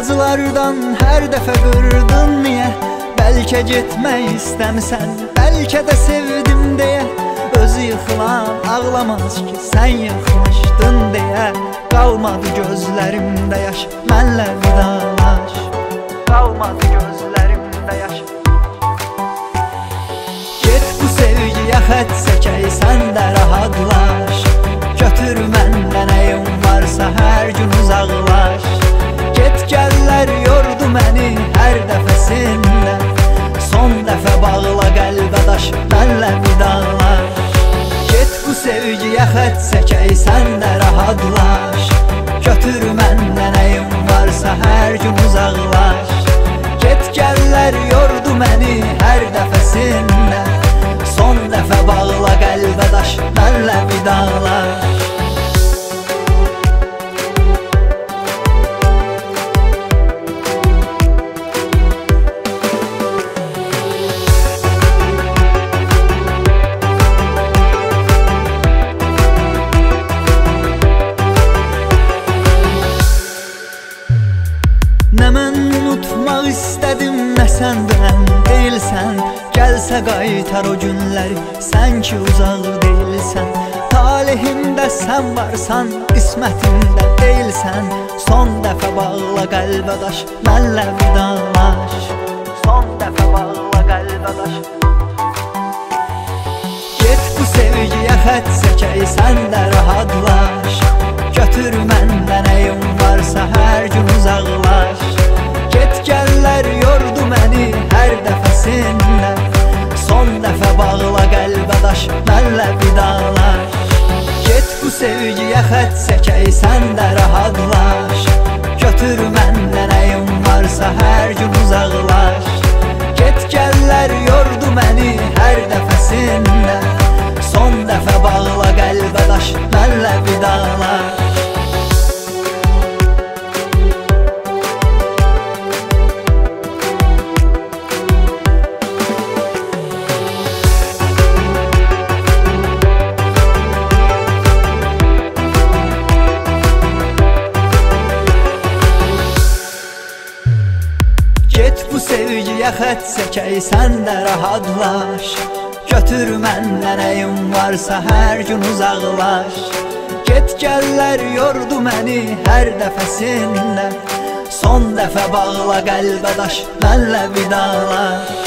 Acılardan hər dəfə qırdın niyə? Bəlkə getmək istəmsən, bəlkə də sevdim deyə. Özü yıxılan ağlamaz ki, sən yıxmışdın deyə. Qalmadı gözlərimdə yaş, mənlə vidalaş. Qalmadı gözlərimdə yaş. Get bu sevgiyə xət çəkək, sən də rahatlaş. Götür məndən nəyim varsa, hər gün uzaqlaş. Get gəllər yordu məni hər dəfəsində. Son dəfə bağla qəlbə daş, mənlə vidalaş. Get bu sevgiyə xət çəkək, sən də rahatlaş. Götür məndən nəyim varsa, hər gün uzaqlaş. Get gəllər yordu məni hər dəfəsində. Son dəfə bağla qəlbə daş, mənlə vidalaş. Nə mən unutmaq istədim, nə sən dönən deyilsən. Gəlsə qaytar o günləri, sən ki uzaq deyilsən. Talihimdə sən varsan, qismətimdə deyilsən. Son dəfə bağla qəlbə daş, mənlə vidalaş. Son dəfə bağla qəlbə daş. Get bu sevgiyə xət çəkək, sən də rahatlaş. Götür məndən nəyim varsa, hər gün uzaqlaş. Get gəllər yordu məni hər dəfəsində. Son dəfə bağla qəlbə daş, mənlə vidalaş. Get bu sevgiyə xət çəkək, sən də rahatlaş. Götür məndən nəyim varsa, hər gün uzaqlaş. Get gəllər yordu məni hər dəfəsində. Son dəfə bağla qəlbə daş, mənlə vidalaş. Get bu sevgiyə xət çəkək, sən də rahatlaş. Götür məndən nəyim varsa, hər gün uzaqlaş. Get gəllər yordu məni hər dəfəsində. Son dəfə bağla qəlbə daş, mənlə vidalaş.